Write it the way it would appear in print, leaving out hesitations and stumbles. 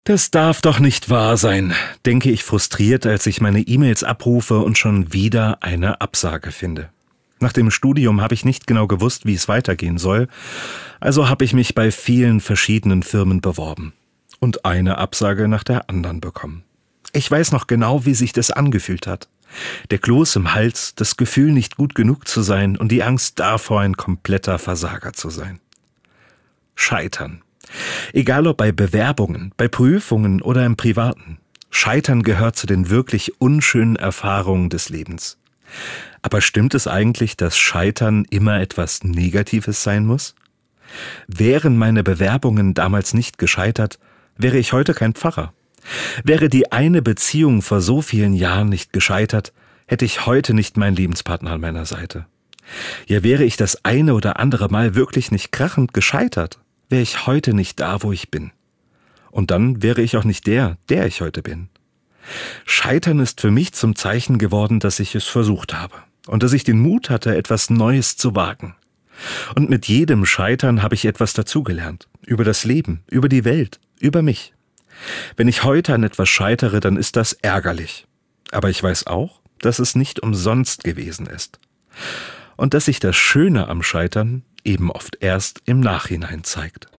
Das darf doch nicht wahr sein, denke ich frustriert, als ich meine E-Mails abrufe und schon wieder eine Absage finde. Nach dem Studium habe ich nicht genau gewusst, wie es weitergehen soll, also habe ich mich bei vielen verschiedenen Firmen beworben und eine Absage nach der anderen bekommen. Ich weiß noch genau, wie sich das angefühlt hat. Der Kloß im Hals, das Gefühl, nicht gut genug zu sein und die Angst davor, ein kompletter Versager zu sein. Scheitern. Egal ob bei Bewerbungen, bei Prüfungen oder im Privaten. Scheitern gehört zu den wirklich unschönen Erfahrungen des Lebens. Aber stimmt es eigentlich, dass Scheitern immer etwas Negatives sein muss? Wären meine Bewerbungen damals nicht gescheitert, wäre ich heute kein Pfarrer. Wäre die eine Beziehung vor so vielen Jahren nicht gescheitert, hätte ich heute nicht meinen Lebenspartner an meiner Seite. Ja, wäre ich das eine oder andere Mal wirklich nicht krachend gescheitert, wäre ich heute nicht da, wo ich bin. Und dann wäre ich auch nicht der ich heute bin. Scheitern ist für mich zum Zeichen geworden, dass ich es versucht habe und dass ich den Mut hatte, etwas Neues zu wagen. Und mit jedem Scheitern habe ich etwas dazugelernt. Über das Leben, über die Welt, über mich. Wenn ich heute an etwas scheitere, dann ist das ärgerlich. Aber ich weiß auch, dass es nicht umsonst gewesen ist. Und dass sich das Schöne am Scheitern eben oft erst im Nachhinein zeigt.